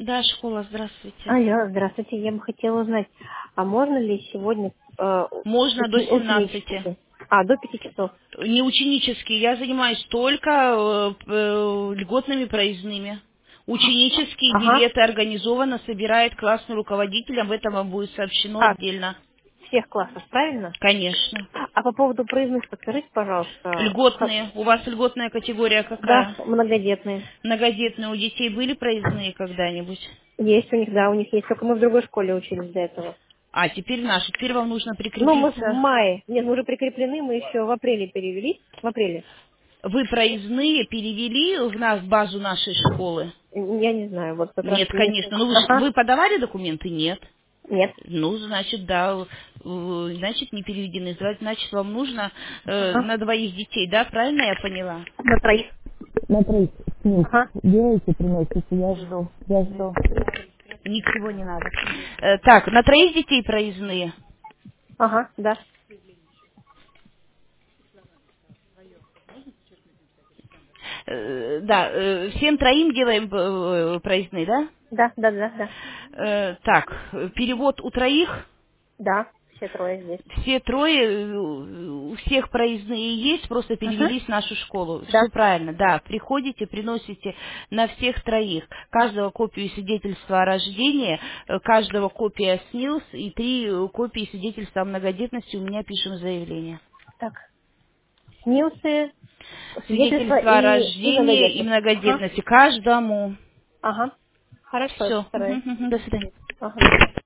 Да, школа, здравствуйте. Алло, здравствуйте. Я бы хотела узнать, а можно ли сегодня Можно до 17. ученические? До 5 часов. Не ученические, я занимаюсь только льготными проездными. Ученические Ага. билеты организованно собирает классный руководитель, об этом вам будет сообщено отдельно. Всех классов, правильно? Конечно. А по поводу проездных подскажите, пожалуйста. Льготные. У вас льготная категория Да, какая? многодетные. Многодетные у детей были проездные когда-нибудь? Есть у них, да, у них есть. Только мы в другой школе учились до этого. А, теперь наши. Теперь вам нужно Ну, мы в прикрепиться. мае. Нет, мы уже прикреплены, мы еще в апреле перевели. В апреле. Вы проездные перевели в нас в базу нашей школы? Я не знаю, вот как раз Нет, не... конечно. Ну, Ага. вы подавали документы? Нет. Нет. Ну, значит, да, значит, не переведены. Значит, вам нужно Ага. на двоих детей, да? Правильно я поняла? На троих. На троих снег Ага. делайте, приносите, я жду, я жду. Ничего не надо. Так, на троих детей проездные? Ага, да. Да, всем троим делаем проездные, да? Да, да, да, да. Так, перевод у троих? Да, все трое здесь. Все трое, у всех проездные есть, просто Угу. перевелись в нашу школу. Да. Все правильно, да. Приходите, приносите на всех троих. Каждого копию свидетельства о рождении, каждого копия СНИЛС и 3 копии свидетельства о многодетности. У меня пишем заявление. Так. СНИЛСы, свидетельство Свидетельство о и рождении и многодетность. Ага. многодетности каждому. Ага. Хорошо, я Все. постараюсь. До свидания. Ага.